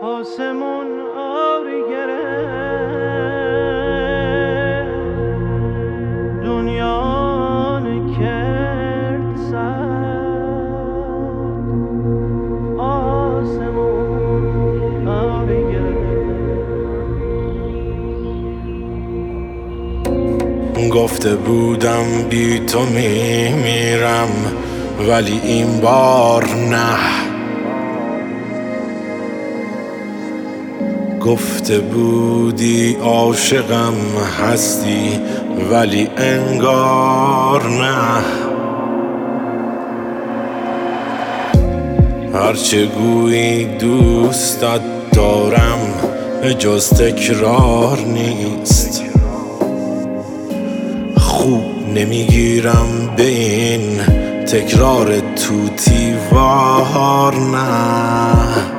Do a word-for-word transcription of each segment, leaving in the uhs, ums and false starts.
آسمون آری گرفت، دنیا کرد سرد. آسمون آری گرفت. گفته بودم بی تو میمیرم، ولی این بار نه. گفته بودی عاشقم هستی، ولی انگار نه. هرچه گویی دوستت دارم جز تکرار نیست. خوب نمیگیرم به این تکرار توتی وار نه.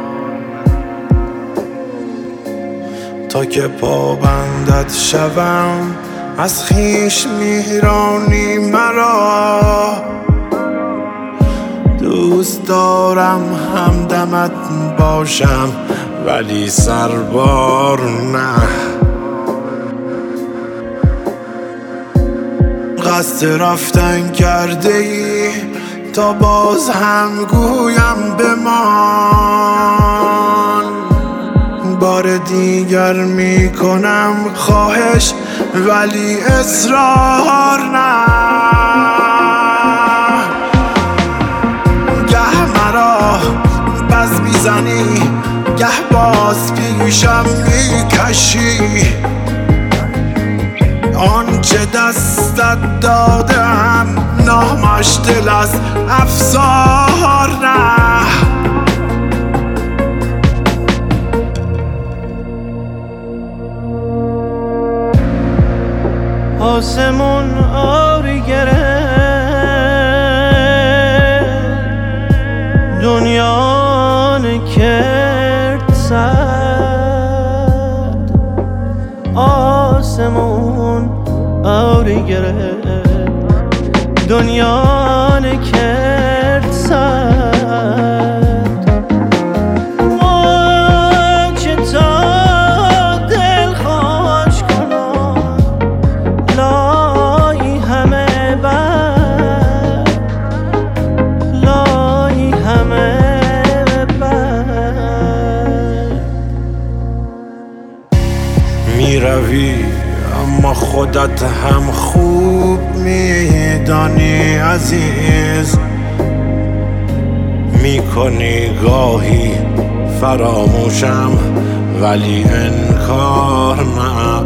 تا که پابندت شوم از خویش میرانی مرا. دوست دارم همدمت باشم ولی سربار نه. قصد رفتن کرده ای تا باز هم گویم بمان. بار دیگر میکنم خواهش ولی اصرار نه. گه مرا بز میزنی گه باز پیشم میکشی. آنچه دستت دادم نامش دل از افسار نه. آسمون آری گرفت، دنیا کرد سرد. آسمون آری گرفت، دنیا کرد سرد. میروی اما خودت هم خوب میدانی عزیز. میکنی گاهی فراموشم ولی انکار نه.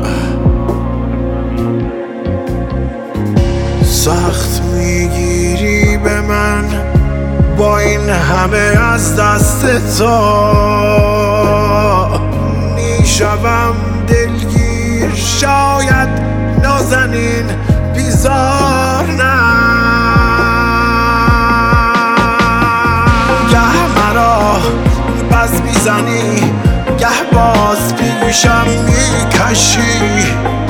سخت میگیری به من با این همه از دست تو. میشوم دلگیر شاید نازنین بیزار نه. گه مرا بز میزنی گه باز پیشم میکشی.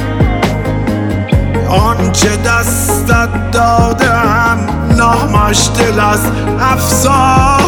آنچه دستت دادم نامش دل از افسار